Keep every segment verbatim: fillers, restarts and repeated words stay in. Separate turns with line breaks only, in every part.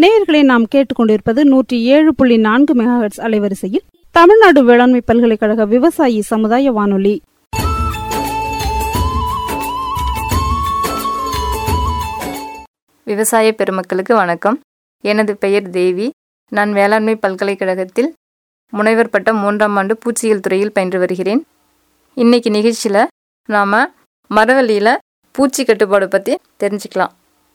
நேயர்களை நாம் கேட்டுக்கொண்டிருப்பது நூற்றி ஏழு புள்ளி நான்கு மெகாஹெர்ட்ஸ் அலைவரிசையில் தமிழ்நாடு வேளாண்மை பல்கலைக்கழக விவசாயி சமுதாய வானொலி.
விவசாய பெருமக்களுக்கு வணக்கம். எனது பெயர் தேவி. நான் வேளாண்மை பல்கலைக்கழகத்தில் முனைவர் பட்டம் மூன்றாம் ஆண்டு பூச்சியியல் துறையில் பயின்று வருகிறேன். இன்னைக்கு நிகழ்ச்சியில் நாம் மரவள்ளியில் பூச்சி கட்டுப்பாடு பற்றி தெரிஞ்சுக்கலாம்.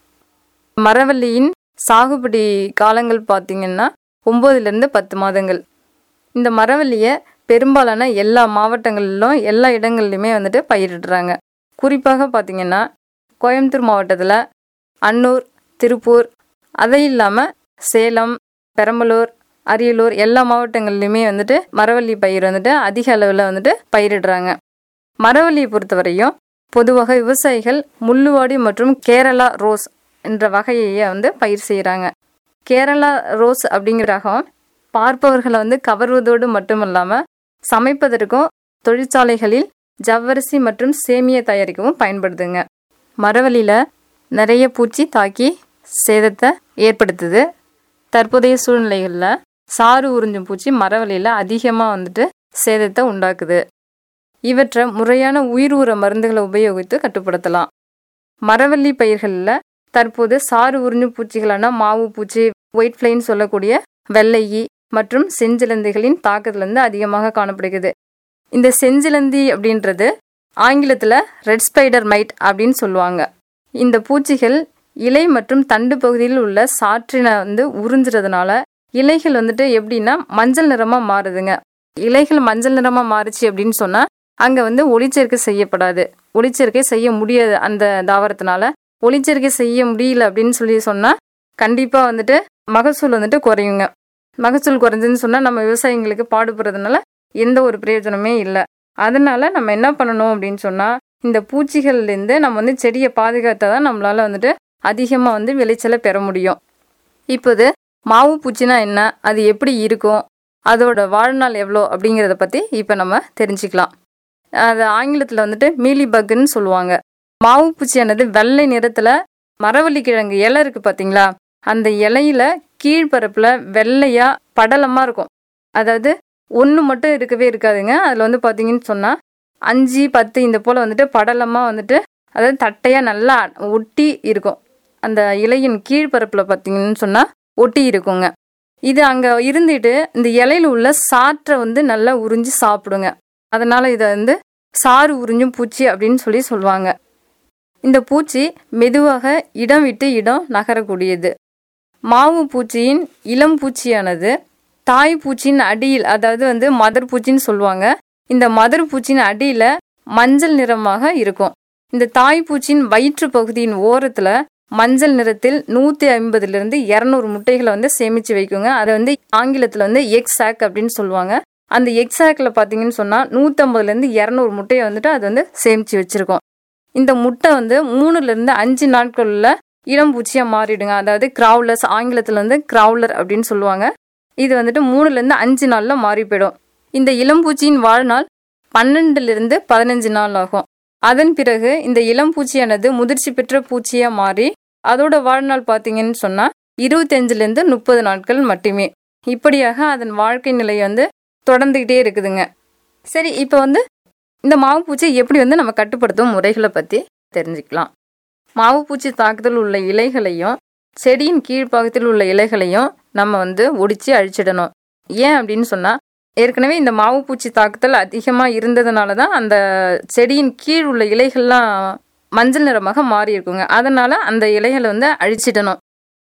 மரவள்ளியின் சாகுபடி காலங்கள் பார்த்திங்கன்னா ஒம்போதுலேருந்து பத்து மாதங்கள். இந்த மரவள்ளியை பெரும்பாலான எல்லா மாவட்டங்களிலும் எல்லா இடங்கள்லையுமே வந்துட்டு பயிரிடுறாங்க. குறிப்பாக பார்த்திங்கன்னா கோயம்புத்தூர் மாவட்டத்தில் அன்னூர், திருப்பூர், அதை இல்லாமல் சேலம், பெரம்பலூர், அரியலூர் எல்லா மாவட்டங்கள்லையுமே வந்துட்டு மரவள்ளி பயிர் வந்துட்டு அதிக அளவில் வந்துட்டு பயிரிடுறாங்க. மரவள்ளியை பொறுத்தவரையும் பொதுவாக விவசாயிகள் முள்ளுவாடி மற்றும் கேரளா ரோஸ் என்ற வகையை வந்து பயிர் செய்கிறாங்க. கேரளா ரோஸ் அப்படிங்கிற ரகம் பார்ப்பவர்களை வந்து கவர்வதோடு மட்டுமல்லாமல் சமைப்பதற்கும் தொழிற்சாலைகளில் ஜவ்வரிசி மற்றும் சேமியா தயாரிக்கவும் பயன்படுதுங்க. மரவள்ளியில் நிறைய பூச்சி தாக்கி சேதத்தை ஏற்படுத்துது. தற்போதைய சூழ்நிலைகளில் சாறு உறிஞ்சும் பூச்சி மரவள்ளியில் அதிகமாக வந்துட்டு சேதத்தை உண்டாக்குது. இவற்றை முறையான உயிர் ஊற மருந்துகளை உபயோகித்து கட்டுப்படுத்தலாம். மரவள்ளி பயிர்களில் தற்போது சாறு உறிஞ்சும் பூச்சிகளான மாவு பூச்சி, ஒயிட் ஃப்ளைன்னு சொல்லக்கூடிய வெள்ளையி மற்றும் செஞ்சிலந்திகளின் தாக்கத்தில் வந்து அதிகமாக காணப்படுகிறது. இந்த செஞ்சிலந்தி அப்படின்றது ஆங்கிலத்தில் ரெட் ஸ்பைடர் மைட் அப்படின்னு சொல்லுவாங்க. இந்த பூச்சிகள் இலை மற்றும் தண்டு பகுதியில் உள்ள சாற்றினை வந்து உறிஞ்சுறதுனால இலைகள் வந்துட்டு எப்படின்னா மஞ்சள் நிறமாக மாறுதுங்க. இலைகள் மஞ்சள் நிறமாக மாறுச்சு அப்படின்னு சொன்னால் அங்கே வந்து ஒளிச்சேர்க்கை செய்யப்படாது. ஒளிச்சேர்க்கை செய்ய முடியாது. அந்த தாவரத்தினால ஒளிச்சேர்க்கை செய்ய முடியல அப்படின்னு சொல்லி சொன்னால் கண்டிப்பாக வந்துட்டு மகசூல் வந்துட்டு குறையுங்க. மகசூல் குறைஞ்சுன்னு சொன்னால் நம்ம விவசாயிங்களுக்கு பாடுபடுறதுனால எந்த ஒரு பிரயோஜனமே இல்லை. அதனால் நம்ம என்ன பண்ணணும் அப்படின்னு சொன்னால் இந்த பூச்சிகள்லேருந்து நம்ம வந்து செடியை பாதுகாத்தா தான் நம்மளால் வந்துட்டு அதிகமாக வந்து விளைச்சலை பெற முடியும். இப்போது மாவு பூச்சினா என்ன, அது எப்படி இருக்கும், அதோட வாழ்நாள் எவ்வளோ அப்படிங்கிறத பற்றி இப்போ நம்ம தெரிஞ்சுக்கலாம். அது ஆங்கிலத்தில் வந்துட்டு மீலி பக்குன்னு சொல்லுவாங்க. மாவு பூச்சியானது வெள்ளை நிறத்தில் மரவள்ளி கிழங்கு இலை இருக்குது பார்த்தீங்களா, அந்த இலையில கீழ்பரப்பில் வெள்ளையாக படலமாக இருக்கும். அதாவது ஒன்று மட்டும் இருக்கவே இருக்காதுங்க. அதில் வந்து பார்த்தீங்கன்னு சொன்னால் அஞ்சு பத்து இந்த போல் வந்துட்டு படலமாக வந்துட்டு அதாவது தட்டையாக நல்லா ஒட்டி இருக்கும். அந்த இலையின் கீழ்பரப்பில் பார்த்தீங்கன்னு சொன்னால் ஒட்டி இருக்குங்க. இது அங்கே இருந்துட்டு இந்த இலையில உள்ள சாற்றை வந்து நல்லா உறிஞ்சி சாப்பிடுங்க. அதனால் இதை வந்து சாறு உறிஞ்சும் பூச்சி அப்படின்னு சொல்லி சொல்லுவாங்க. இந்த பூச்சி மெதுவாக இடம் விட்டு இடம் நகரக்கூடியது. மாவு பூச்சியின் இளம் பூச்சியானது தாய் பூச்சியின் அடியில், அதாவது வந்து மதர் பூச்சின்னு சொல்லுவாங்க, இந்த மதர் பூச்சியின் அடியில் மஞ்சள் நிறமாக இருக்கும். இந்த தாய் பூச்சியின் வயிற்று பகுதியின் ஓரத்தில் மஞ்சள் நிறத்தில் நூற்றி ஐம்பதுலேருந்து இரநூறு முட்டைகளை வந்து சேமித்து வைக்குங்க. அதை வந்து ஆங்கிலத்தில் வந்து எக் சாக் அப்படின்னு சொல்லுவாங்க. அந்த எக் சாக்கில் பார்த்தீங்கன்னு சொன்னால் நூற்றம்பதுலேருந்து இரநூறு முட்டையை வந்துட்டு அது வந்து சேமித்து வச்சுருக்கோம். இந்த முட்டை வந்து மூணுலேருந்து அஞ்சு நாட்களில் இளம் பூச்சியாக மாறிடுங்க. அதாவது கிராவுலர்ஸ், ஆங்கிலத்தில் வந்து கிராவுலர் அப்படின்னு சொல்லுவாங்க. இது வந்துட்டு மூணுலேருந்து அஞ்சு நாளில் மாறி போயிடும். இந்த இளம்பூச்சியின் வாழ்நாள் பன்னெண்டுலேருந்து பதினஞ்சு நாள் ஆகும். அதன் பிறகு இந்த இளம்பூச்சியானது முதிர்ச்சி பெற்ற பூச்சியாக மாறி அதோட வாழ்நாள் பார்த்தீங்கன்னு சொன்னால் இருபத்தஞ்சிலேருந்து முப்பது நாட்கள் மட்டுமே. இப்படியாக அதன் வாழ்க்கை நிலை வந்து தொடர்ந்துக்கிட்டே இருக்குதுங்க. சரி, இப்போ வந்து இந்த மாவு பூச்சியை எப்படி வந்து நம்ம கட்டுப்படுத்தும் முறைகளை பற்றி தெரிஞ்சுக்கலாம். மாவு பூச்சி தாக்குதல் உள்ள இலைகளையும் செடியின் கீழ்ப்பாகத்தில் உள்ள இலைகளையும் நம்ம வந்து ஒடிச்சு அழிச்சிடணும். ஏன் அப்படின்னு சொன்னால் ஏற்கனவே இந்த மாவு பூச்சி தாக்குதல் அதிகமாக இருந்ததுனால தான் அந்த செடியின் கீழ் உள்ள இலைகள்லாம் மஞ்சள் நிறமாக மாறி இருக்குங்க. அதனால் அந்த இலைகளை வந்து அழிச்சிடணும்.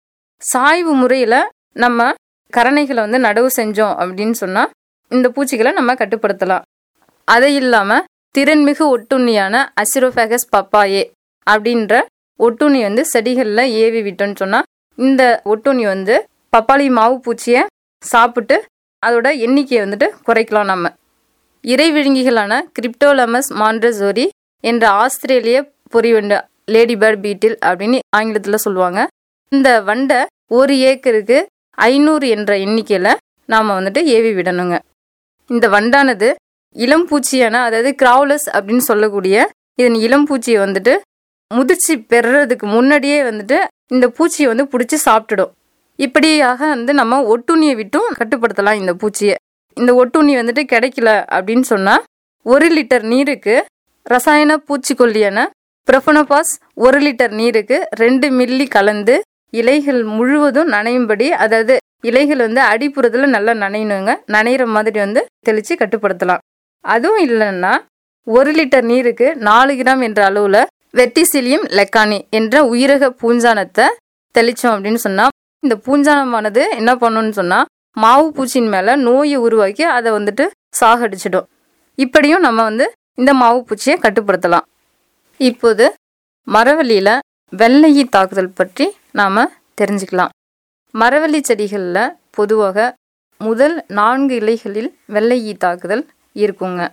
சாய்வு முறையில் நம்ம கரணைகளை வந்து நடவு செஞ்சோம் அப்படின்னு சொன்னால் இந்த பூச்சிகளை நம்ம கட்டுப்படுத்தலாம். அது இல்லாமல் திறன்மிகு ஒட்டுண்ணியான அசிரோஃபேகஸ் பப்பாயே அப்படின்ற ஒட்டுண்ணி வந்து செடிகளில் ஏவி விட்டோன்னு சொன்னால் இந்த ஒட்டுண்ணி வந்து பப்பாளி மாவு பூச்சியை சாப்பிட்டு அதோட எண்ணிக்கையை வந்துட்டு குறைக்கலாம். நம்ம இறை விழுங்கிகளான கிரிப்டோலமஸ் மாண்ட்ரசோரி என்ற ஆஸ்திரேலிய பொறிவண்டு, லேடி பேர்ட் பீட்டில் அப்படின்னு ஆங்கிலத்தில் சொல்லுவாங்க. இந்த வண்டை ஒரு ஏக்கருக்கு ஐநூறு என்ற எண்ணிக்கையில் நாம் வந்துட்டு ஏவி விடணுங்க. இந்த வண்டானது இளம் பூச்சியான, அதாவது கிராவுலஸ் அப்படின்னு சொல்லக்கூடிய இதன் இளம் பூச்சியை வந்துட்டு முதிர்ச்சி பெறுறதுக்கு முன்னாடியே வந்துட்டு இந்த பூச்சியை வந்து பிடிச்சி சாப்பிட்டுடும். இப்படியாக வந்து நம்ம ஒட்டுண்ணியை விட்டும் கட்டுப்படுத்தலாம் இந்த பூச்சியை. இந்த ஒட்டுண்ணி வந்துட்டு கிடைக்கல அப்படின்னு சொன்னால் ஒரு லிட்டர் நீருக்கு ரசாயன பூச்சிக்கொல்லியான ப்ரொஃபனோபாஸ் ஒரு லிட்டர் நீருக்கு ரெண்டு மில்லி கலந்து இலைகள் முழுவதும் நனையும்படி, அதாவது இலைகள் வந்து அடிப்புறத்தில் நல்லா நனையணுங்க, நனைகிற மாதிரி வந்து தெளித்து கட்டுப்படுத்தலாம். அதுவும் இல்லைன்னா ஒரு லிட்டர் நீருக்கு நாலு கிராம் என்ற அளவில் வெர்டிசிலியம் லெக்கானி என்ற உயிரக பூஞ்சானத்தை தெளித்தோம் அப்படின்னு சொன்னால் இந்த பூஞ்சானமானது என்ன பண்ணணும்னு சொன்னால் மாவு பூச்சியின் மேலே நோயை உருவாக்கி அதை வந்துட்டு சாகடிச்சிடும். இப்படியும் நம்ம வந்து இந்த மாவு பூச்சியை கட்டுப்படுத்தலாம். இப்போது மரவள்ளியில் வெள்ளையீ தாக்குதல் பற்றி நாம் தெரிஞ்சுக்கலாம். மரவள்ளி செடிகளில் பொதுவாக முதல் நான்கு இலைகளில் வெள்ளையீ தாக்குதல் இருக்குங்க.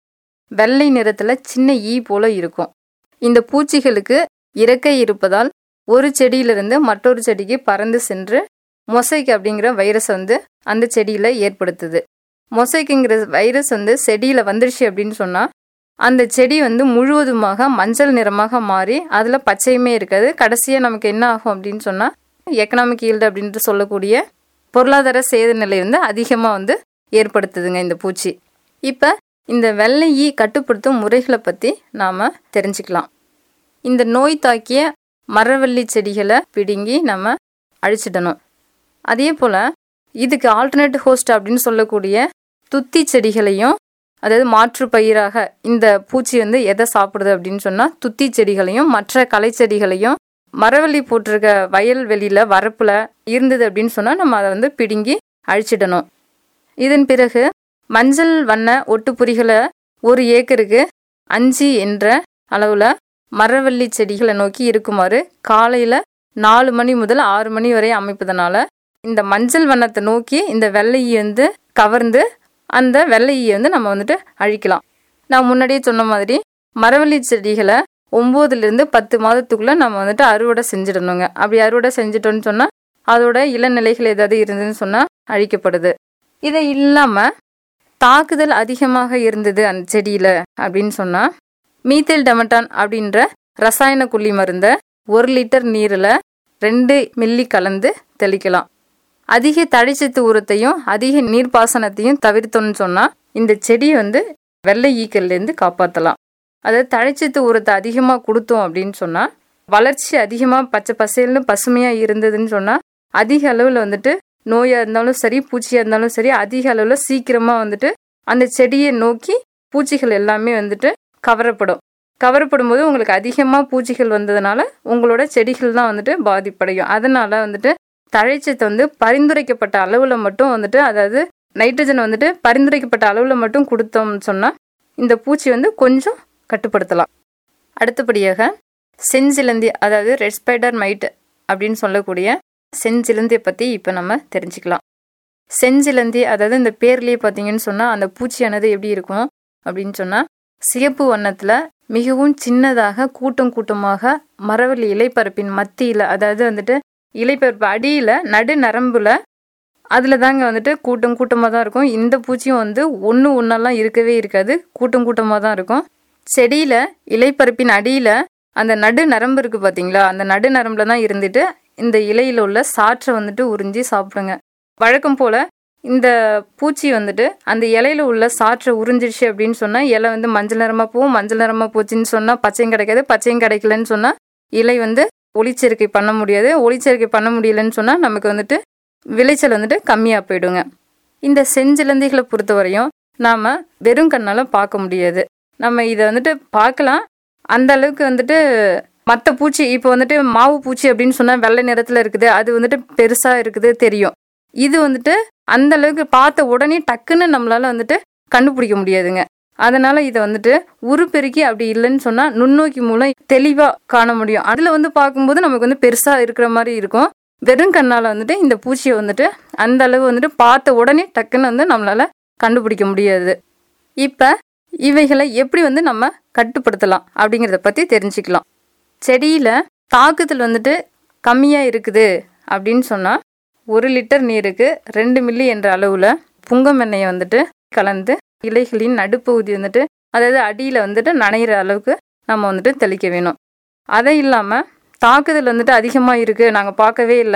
வெள்ளை நிறத்தில் சின்ன ஈ போல இருக்கும். இந்த பூச்சிகளுக்கு இறக்கை இருப்பதால் ஒரு செடியிலிருந்து மற்றொரு செடிக்கு பறந்து சென்று மொசைக் அப்படிங்கிற வைரஸ் வந்து அந்த செடியில் ஏற்படுத்துது. மொசைக்குங்கிற வைரஸ் வந்து செடியில் வந்துருச்சு அப்படின்னு சொன்னால் அந்த செடி வந்து முழுவதுமாக மஞ்சள் நிறமாக மாறி அதில் பச்சையுமே இருக்காது. கடைசியாக நமக்கு என்ன ஆகும் அப்படின்னு சொன்னால் எக்கனாமிக் ஈல்டு அப்படின்ட்டு சொல்லக்கூடிய பொருளாதார சேத நிலை வந்து அதிகமாக வந்து ஏற்படுத்துதுங்க இந்த பூச்சி. இப்போ இந்த வெள்ளை ஈ கட்டுப்படுத்தும் முறைகளை பற்றி நாம் தெரிஞ்சுக்கலாம். இந்த நோய் தாக்கிய மரவள்ளி செடிகளை பிடுங்கி நம்ம அழிச்சிடணும். அதே போல் இதுக்கு ஆல்டர்னேட் ஹோஸ்ட் அப்படின்னு சொல்லக்கூடிய துத்தி செடிகளையும், அதாவது மாற்று பயிராக இந்த பூச்சி வந்து எதை சாப்பிடுது அப்படின்னு சொன்னால் துத்தி செடிகளையும் மற்ற களை செடிகளையும் மரவள்ளி போட்டிருக்க வயல்வெளியில் வரப்பில் இருந்தது அப்படின்னு சொன்னால் நம்ம அதை வந்து பிடுங்கி அழிச்சிடணும். இதன் பிறகு மஞ்சள் வண்ண ஒட்டுப்புரிகளை ஒரு ஏக்கருக்கு அஞ்சு என்ற அளவில் மரவள்ளி செடிகளை நோக்கி இருக்குமாறு காலையில் நாலு மணி முதல் ஆறு மணி வரை அமைப்பதனால இந்த மஞ்சள் வண்ணத்தை நோக்கி இந்த வெள்ளையை வந்து கவர்ந்து அந்த வெள்ளையை வந்து நம்ம வந்துட்டு அழிக்கலாம். நான் முன்னாடியே சொன்ன மாதிரி மரவள்ளி செடிகளை ஒம்போதுலேருந்து பத்து மாதத்துக்குள்ளே நம்ம வந்துட்டு அறுவடை செஞ்சிடணுங்க. அப்படி அறுவடை செஞ்சிட்டோன்னு சொன்னால் அதோட இளநிலைகள் ஏதாவது இருந்ததுன்னு சொன்னால் அழிக்கப்படுது. இதை இல்லாமல் தாக்குதல் அதிகமாக இருந்தது அந்த செடியில் அப்படின்னு சொன்னால் மீத்தேல் டெமட்டான் அப்படின்ற ரசாயன கொல்லி மருந்தை ஒரு லிட்டர் நீரில் ரெண்டு மில்லி கலந்து தெளிக்கலாம். அதிக தழைச்சத்து உரத்தையும் அதிக நீர்ப்பாசனத்தையும் தவிர்த்தோன்னு சொன்னால் இந்த செடியை வந்து வெள்ளை ஈக்கல்லேருந்து காப்பாற்றலாம். அதாவது தழைச்சத்து உரத்தை அதிகமாக கொடுத்தோம் அப்படின்னு சொன்னால் வளர்ச்சி அதிகமாக பச்சை பசேல்னு பசுமையாக இருந்ததுன்னு சொன்னால் அதிக அளவில் வந்துட்டு நோயாக இருந்தாலும் சரி பூச்சியாக இருந்தாலும் சரி அதிக அளவில் சீக்கிரமாக வந்துட்டு அந்த செடியை நோக்கி பூச்சிகள் எல்லாமே வந்துட்டு கவரப்படும். கவரப்படும் போது உங்களுக்கு அதிகமாக பூச்சிகள் வந்ததுனால உங்களோட செடிகள் தான் வந்துட்டு பாதிப்படையும். அதனால வந்துட்டு தழைச்சத்தை வந்து பரிந்துரைக்கப்பட்ட அளவில் மட்டும் வந்துட்டு, அதாவது நைட்ரஜன் வந்துட்டு பரிந்துரைக்கப்பட்ட அளவில் மட்டும் கொடுத்தோம்னு சொன்னால் இந்த பூச்சி வந்து கொஞ்சம் கட்டுப்படுத்தலாம். அடுத்தபடியாக செஞ்சிலந்தி, அதாவது ரெட் ஸ்பைடர் மைட் அப்படின்னு சொல்லக்கூடிய செஞ்சிலந்தியை பற்றி இப்போ நம்ம தெரிஞ்சுக்கலாம். செஞ்சிலந்தி அதாவது இந்த பேர்லேயே பார்த்தீங்கன்னு சொன்னால் அந்த பூச்சியானது எப்படி இருக்கும் அப்படின்னு சொன்னால் சிகப்பு வண்ணத்தில் மிகவும் சின்னதாக கூட்டம் கூட்டமாக மரவள்ளி இலைப்பரப்பின் மத்தியில், அதாவது வந்துட்டு இலைப்பரப்பு அடியில் நடு நரம்புல அதில் தாங்க வந்துட்டு கூட்டம் கூட்டமாக தான் இருக்கும். இந்த பூச்சியும் வந்து ஒன்று ஒன்றெல்லாம் இருக்கவே இருக்காது, கூட்டம் கூட்டமாக தான் இருக்கும். செடியில் இலைப்பரப்பின் அடியில் அந்த நடு நரம்பு இருக்குது பார்த்தீங்களா, அந்த நடு நரம்பில் தான் இருந்துட்டு இந்த இலையில் உள்ள சாற்றை வந்துட்டு உறிஞ்சி சாப்பிடுங்க. வழக்கம் போல் இந்த பூச்சி வந்துட்டு அந்த இலையில உள்ள சாற்றை உறிஞ்சிடுச்சு அப்படின்னு சொன்னால் இலை வந்து மஞ்சள் நிறமாக போகும். மஞ்சள் நிறமாக போச்சுன்னு சொன்னால் பச்சையும் கிடைக்காது, பச்சையும் கிடைக்கலன்னு சொன்னால் இலை வந்து ஒளிச்சேர்க்கை பண்ண முடியாது. ஒளிச்சேர்க்கை பண்ண முடியலன்னு சொன்னால் நமக்கு வந்துட்டு விளைச்சல் வந்துட்டு கம்மியாக போயிடுங்க. இந்த செஞ்சிலந்திகளை பொறுத்தவரையும் நாம் வெறும் கண்ணால் பார்க்க முடியாது. நம்ம இதை வந்துட்டு பார்க்கலாம், அந்த அளவுக்கு வந்துட்டு மற்ற பூச்சி இப்போ வந்துட்டு மாவு பூச்சி அப்படின்னு சொன்னால் வெள்ளை நிறத்தில் இருக்குது, அது வந்துட்டு பெருசாக இருக்குது தெரியும். இது வந்துட்டு அந்த அளவுக்கு பார்த்த உடனே டக்குன்னு நம்மளால வந்துட்டு கண்டுபிடிக்க முடியாதுங்க. அதனால இதை வந்துட்டு உருப்பெருக்கி அப்படி இல்லைன்னு சொன்னால் நுண்ணோக்கி மூலம் தெளிவாக காண முடியும். அதில் வந்து பார்க்கும்போது நமக்கு வந்து பெருசாக இருக்கிற மாதிரி இருக்கும். வெறும் கண்ணால் வந்துட்டு இந்த பூச்சியை வந்துட்டு அந்த அளவு வந்துட்டு பார்த்த உடனே டக்குன்னு வந்து நம்மளால கண்டுபிடிக்க முடியாது. இப்போ இவைகளை எப்படி வந்து நம்ம கட்டுப்படுத்தலாம் அப்படிங்கிறத பற்றி தெரிஞ்சுக்கலாம். செடியில் தாக்குதல் வந்துட்டு கம்மியாக இருக்குது அப்படின்னு சொன்னால் ஒரு லிட்டர் நீருக்கு ரெண்டு மில்லி என்ற அளவில் புங்கம் எண்ணெயை வந்துட்டு கலந்து இலைகளின் நடுப்பகுதி வந்துட்டு, அதாவது அடியில் வந்துட்டு நனைகிற அளவுக்கு நம்ம வந்துட்டு தெளிக்க வேணும். அதை இல்லாமல் தாக்குதல் வந்துட்டு அதிகமாக இருக்குது, நாங்கள் பார்க்கவே இல்லை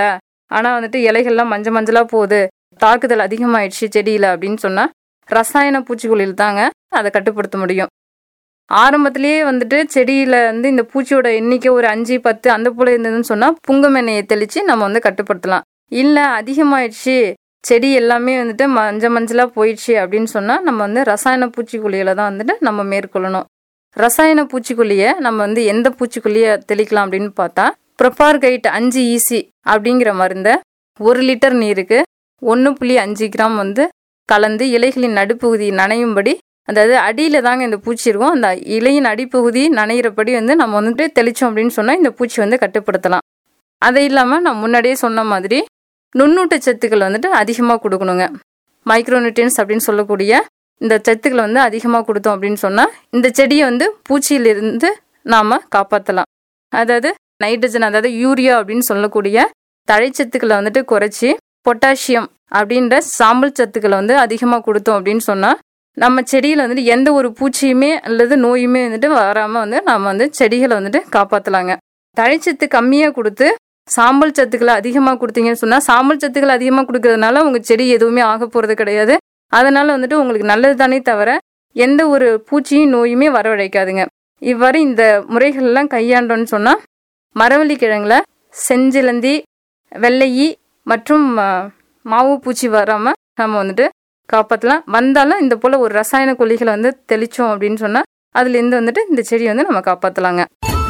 ஆனால் வந்துட்டு இலைகள்லாம் மஞ்சள் மஞ்சளாக போகுது, தாக்குதல் அதிகமாகிடுச்சு செடியில் அப்படின்னு சொன்னால் ரசாயன பூச்சிக்கொல்லியில் தாங்க அதை கட்டுப்படுத்த முடியும். ஆரம்பத்திலேயே வந்துட்டு செடியில் வந்து இந்த பூச்சியோட எண்ணிக்கை ஒரு அஞ்சு பத்து அந்த போல் இருந்ததுன்னு சொன்னால் புங்குமெண்ணையை தெளித்து நம்ம வந்து கட்டுப்படுத்தலாம். இல்லை அதிகமாகிடுச்சு, செடி எல்லாமே வந்துட்டு மஞ்சள் மஞ்சளாக போயிடுச்சு அப்படின்னு சொன்னால் நம்ம வந்து ரசாயன பூச்சிக்கொல்லிகளை தான் வந்துட்டு நம்ம மேற்கொள்ளணும். ரசாயன பூச்சிக்கொல்லியை நம்ம வந்து எந்த பூச்சிக்கொல்லியை தெளிக்கலாம் அப்படின்னு பார்த்தா ப்ரொபார்கைட் அஞ்சு ஈசி அப்படிங்கிற மருந்தை ஒரு லிட்டர் நீருக்கு ஒன்று புள்ளி அஞ்சு கிராம் வந்து கலந்து இலைகளின் நடுப்பகுதி நனையும்படி, அதாவது அடியில் தாங்க இந்த பூச்சி இருக்கும், அந்த இலையின் அடிப்பகுதி நனைகிறபடி வந்து நம்ம வந்துட்டு தெளித்தோம் அப்படின்னு சொன்னால் இந்த பூச்சி வந்து கட்டுப்படுத்தலாம். அது இல்லாமல் நான் முன்னாடியே சொன்ன மாதிரி நுண்ணூட்ட சத்துக்கள் வந்துட்டு அதிகமாக கொடுக்கணுங்க. மைக்ரோநியூட்ரியன்ஸ் அப்படின்னு சொல்லக்கூடிய இந்த சத்துக்களை வந்து அதிகமாக கொடுத்தோம் அப்படின்னு சொன்னால் இந்த செடியை வந்து பூச்சியிலிருந்து நாம் காப்பாற்றலாம். அதாவது நைட்ரஜன், அதாவது யூரியா அப்படின்னு சொல்லக்கூடிய தழைச்சத்துக்களை வந்துட்டு குறைச்சி பொட்டாசியம் அப்படின்ற சாம்பல் சத்துக்களை வந்து அதிகமாக கொடுத்தோம் அப்படின்னு சொன்னால் நம்ம செடியில் வந்துட்டு எந்த ஒரு பூச்சியுமே அல்லது நோயுமே வந்துட்டு வராமல் வந்து நம்ம வந்து செடிகளை வந்துட்டு காப்பாற்றலாங்க. தழைச்சத்து கம்மியாக கொடுத்து சாம்பல் சத்துக்களை அதிகமாக கொடுத்தீங்கன்னு சொன்னால் சாம்பல் சத்துக்களை அதிகமாக கொடுக்கறதுனால உங்கள் செடி எதுவுமே ஆக போகிறது கிடையாது. அதனால் வந்துட்டு உங்களுக்கு நல்லது தானே தவிர எந்த ஒரு பூச்சியும் நோயுமே வரவழைக்காதுங்க. இவ்வாறு இந்த முறைகள்லாம் கையாண்டோன்னு சொன்னால் மரவள்ளி கிழங்குல செஞ்சிலந்தி, வெள்ளையி மற்றும் மாவு பூச்சி வராமல் நம்ம வந்துட்டு காப்பாற்றலாம். வந்தாலும் இந்த போல் ஒரு ரசாயன கொல்லிகளை வந்து தெளித்தோம் அப்படின்னு சொன்னால் அதுலேருந்து வந்துட்டு இந்த செடியை வந்து நம்ம காப்பாற்றலாங்க.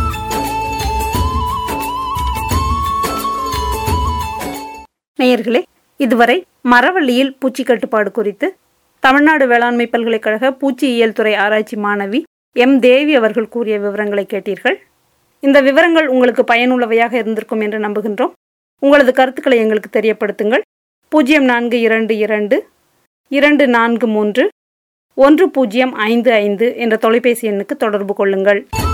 நேயர்களே, இதுவரை மரவள்ளியில் பூச்சி கட்டுப்பாடு குறித்து தமிழ்நாடு வேளாண்மை பல்கலைக்கழக பூச்சியியல் துறை ஆராய்ச்சி மாணவி எம் தேவி அவர்கள் கூறிய விவரங்களை கேட்டீர்கள். இந்த விவரங்கள் உங்களுக்கு பயனுள்ளவையாக இருந்திருக்கும் என்று நம்புகின்றோம். உங்களது கருத்துக்களை எங்களுக்கு தெரியப்படுத்துங்கள். பூஜ்ஜியம் நான்கு இரண்டு இரண்டு இரண்டு நான்கு மூன்று ஒன்று பூஜ்ஜியம் ஐந்து ஐந்து என்ற தொலைபேசி எண்ணுக்கு தொடர்பு கொள்ளுங்கள்.